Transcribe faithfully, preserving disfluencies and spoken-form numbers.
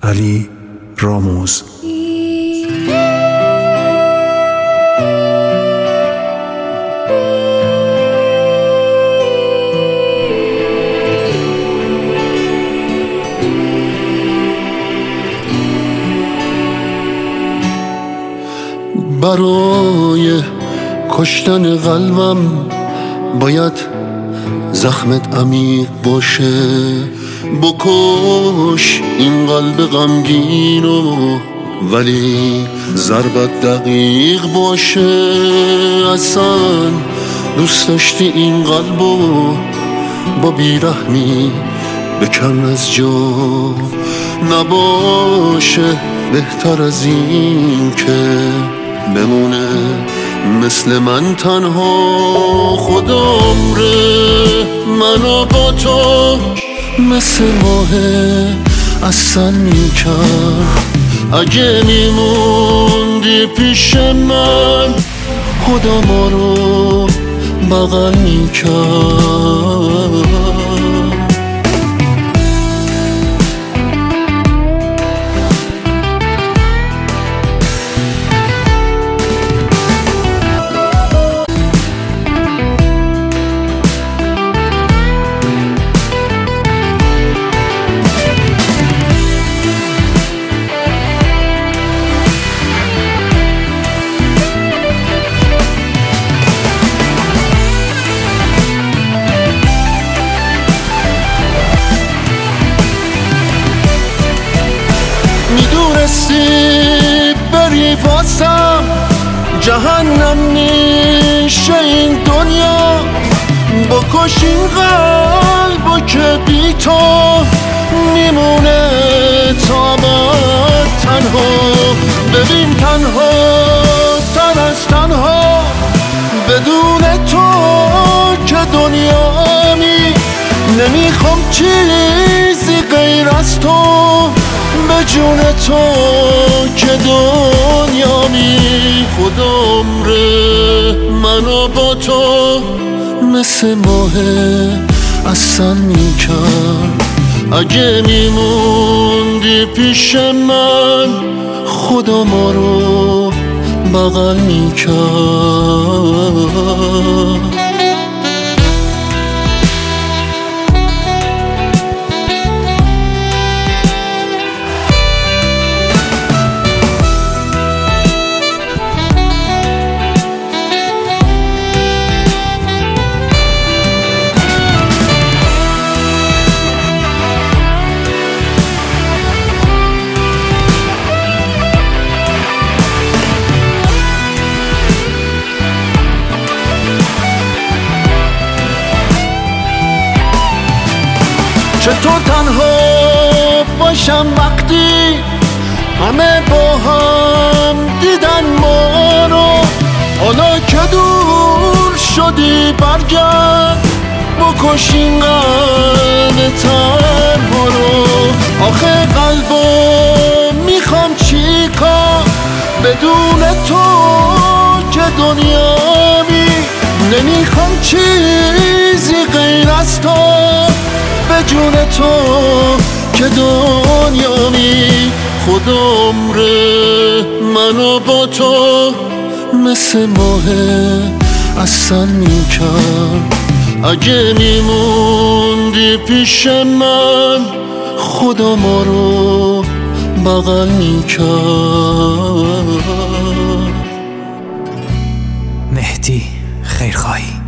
علی راموز. برای کشتن قلبم باید زخمت عمیق باشه. بکش این قلب غمگینو ولی ضربت دقیق باشه. اصلا دوست داشتی این قلبو با بیرحمی بکن از جا نباشه. بهتر از این که بمونه مثل من تنها. خود عمره منو با تو مثل ماه اصلا میکرد. اگه میموندی پیش من خدا ما رو بغل میکرد. میدونستی بری واسم جهنم میشه این دنیا. بکش این قلبو که بی تو میمونه تا بعد تنها. ببین تنها تر از تنها بدون تو که دنیامی. نمیخوام چیزی غیر از تو به جون تو که دنیامی. خود عمره منو با تو مثل ماه اصلا میکرد. اگه میموندی پیش من خدا ما رو بغل میکرد. چطور تنها باشم وقتی همه با هم دیدن ما رو. حالا که دور شدی برگرد بکش این قلب تنها رو. آخه قلبو میخوام چی کار بدون تو که دنیامی. نمیخوام چیزی غیر از تو به جون تو که دنیامی. خود عمره منو با تو مثل ماه اصلا میکرد. اگه میموندی پیش من خدا ما رو بغل میکرد. مهدی خیرخواهی.